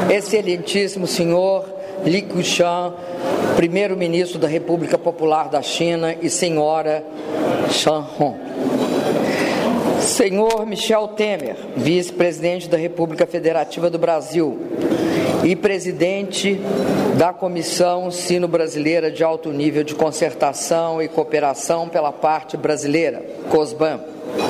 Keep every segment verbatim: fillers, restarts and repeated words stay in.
Excelentíssimo senhor Li Keqiang, primeiro-ministro da República Popular da China, e senhora Shan Hong. Senhor Michel Temer, vice-presidente da República Federativa do Brasil e presidente da Comissão Sino-Brasileira de Alto Nível de Concertação e Cooperação pela Parte Brasileira, COSBAN.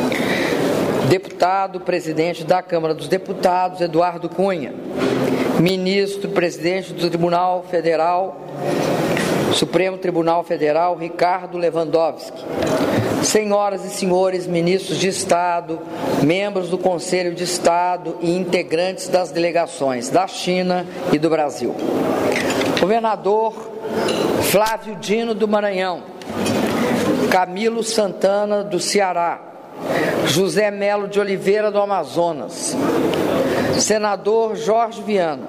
Deputado, presidente da Câmara dos Deputados, Eduardo Cunha. Ministro, presidente do Tribunal Federal, Supremo Tribunal Federal, Ricardo Lewandowski. Senhoras e senhores ministros de Estado, membros do Conselho de Estado e integrantes das delegações da China e do Brasil. Governador Flávio Dino do Maranhão, Camilo Santana do Ceará, José Melo de Oliveira do Amazonas, senador Jorge Viana,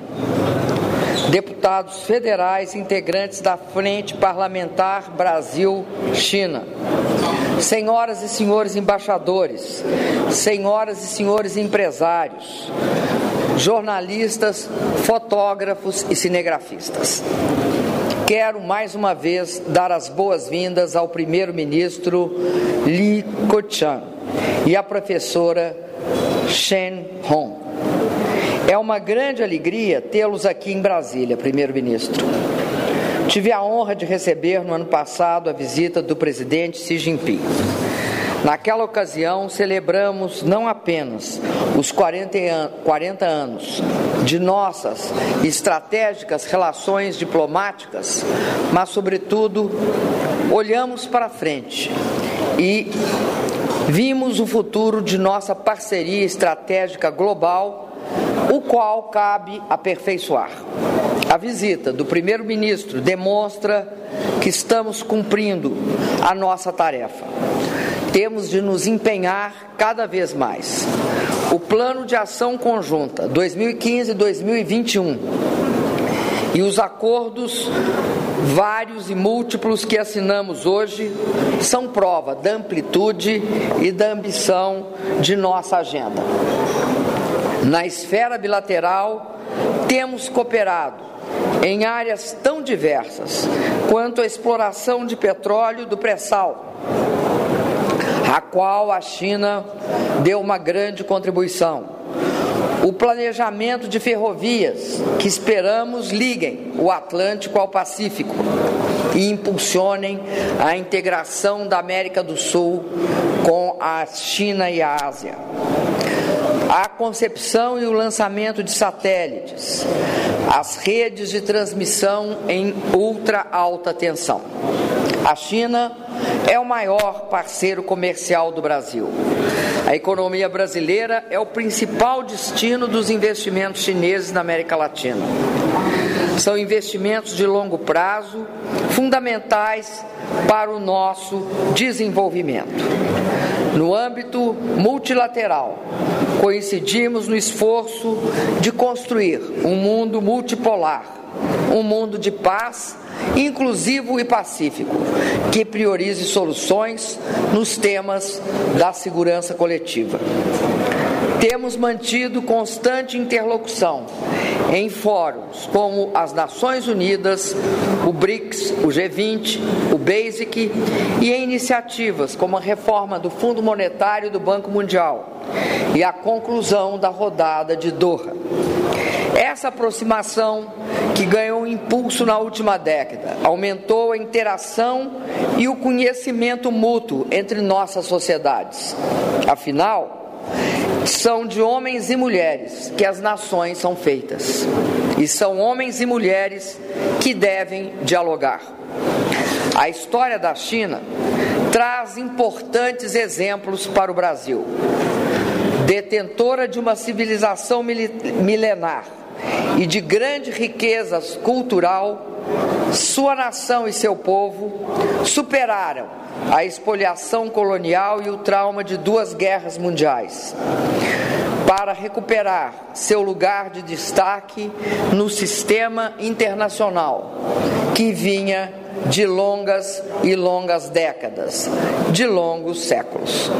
deputados federais integrantes da Frente Parlamentar Brasil-China, senhoras e senhores embaixadores, senhoras e senhores empresários, jornalistas, fotógrafos e cinegrafistas. Quero mais uma vez dar as boas-vindas ao primeiro-ministro Li Keqiang e à professora Shan Hong. É uma grande alegria tê-los aqui em Brasília, primeiro-ministro. Tive a honra de receber no ano passado a visita do presidente Xi Jinping. Naquela ocasião, celebramos não apenas os quarenta anos de nossas estratégicas relações diplomáticas, mas, sobretudo, olhamos para frente e vimos o futuro de nossa parceria estratégica global, o qual cabe aperfeiçoar. A visita do primeiro-ministro demonstra que estamos cumprindo a nossa tarefa. Temos de nos empenhar cada vez mais. O Plano de Ação Conjunta dois mil e quinze a dois mil e vinte e um e os acordos vários e múltiplos que assinamos hoje são prova da amplitude e da ambição de nossa agenda. Na esfera bilateral, temos cooperado em áreas tão diversas quanto a exploração de petróleo do pré-sal, a qual a China deu uma grande contribuição. O planejamento de ferrovias, que esperamos liguem o Atlântico ao Pacífico e impulsionem a integração da América do Sul com a China e a Ásia. A concepção e o lançamento de satélites, as redes de transmissão em ultra alta tensão. A China é o maior parceiro comercial do Brasil. A economia brasileira é o principal destino dos investimentos chineses na América Latina. São investimentos de longo prazo, fundamentais para o nosso desenvolvimento. No âmbito multilateral, coincidimos no esforço de construir um mundo multipolar, um mundo de paz, inclusivo e pacífico, que priorize soluções nos temas da segurança coletiva. Temos mantido constante interlocução em fóruns como as Nações Unidas, o BRICS, o G vinte, o BASIC e em iniciativas como a reforma do Fundo Monetário do Banco Mundial e a conclusão da rodada de Doha. Essa aproximação, que ganhou impulso na última década, aumentou a interação e o conhecimento mútuo entre nossas sociedades. Afinal, são de homens e mulheres que as nações são feitas, e são homens e mulheres que devem dialogar. A história da China traz importantes exemplos para o Brasil. Detentora de uma civilização milenar e de grande riqueza cultural, sua nação e seu povo superaram a expoliação colonial e o trauma de duas guerras mundiais, para recuperar seu lugar de destaque no sistema internacional, que vinha de longas e longas décadas, de longos séculos.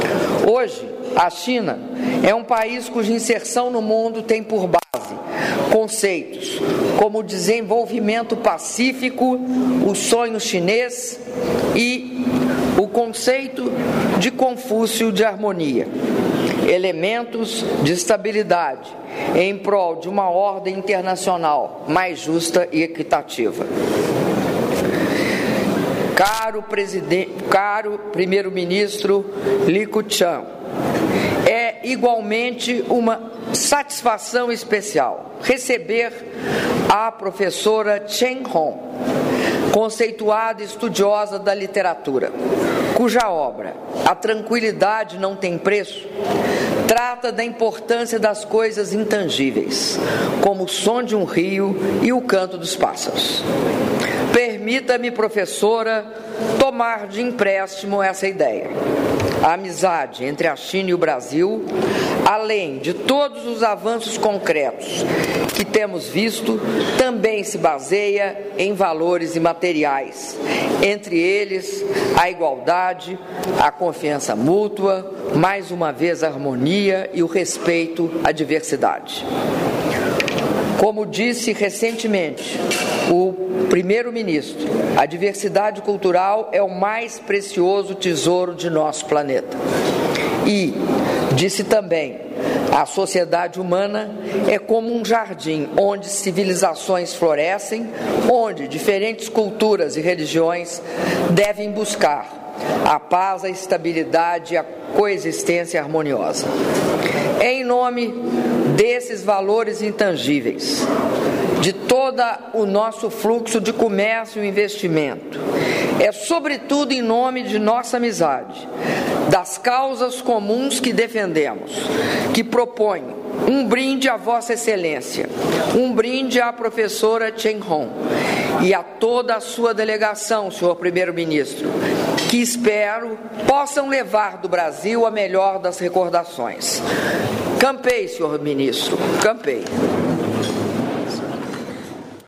Hoje, a China é um país cuja inserção no mundo tem por base conceitos como o desenvolvimento pacífico, o sonho chinês e o conceito de Confúcio de harmonia, elementos de estabilidade em prol de uma ordem internacional mais justa e equitativa. Caro, presidente, caro primeiro-ministro Li Keqiang, é igualmente uma satisfação especial receber a professora Chen Hong, conceituada estudiosa da literatura, cuja obra, A Tranquilidade Não Tem Preço, trata da importância das coisas intangíveis, como o som de um rio e o canto dos pássaros. Permita-me, professora, tomar de empréstimo essa ideia. A amizade entre a China e o Brasil, além de todos os avanços concretos que temos visto, também se baseia em valores imateriais, entre eles a igualdade, a confiança mútua, mais uma vez a harmonia e o respeito à diversidade. Como disse recentemente o primeiro-ministro, a diversidade cultural é o mais precioso tesouro de nosso planeta. E disse também, a sociedade humana é como um jardim onde civilizações florescem, onde diferentes culturas e religiões devem buscar a paz, a estabilidade e a coexistência harmoniosa. É em nome desses valores intangíveis, de todo o nosso fluxo de comércio e investimento, é sobretudo em nome de nossa amizade, das causas comuns que defendemos, que proponho um brinde à Vossa Excelência, um brinde à professora Chen Hong e a toda a sua delegação, senhor Primeiro-Ministro, que espero possam levar do Brasil a melhor das recordações. Campei, senhor Ministro, campei.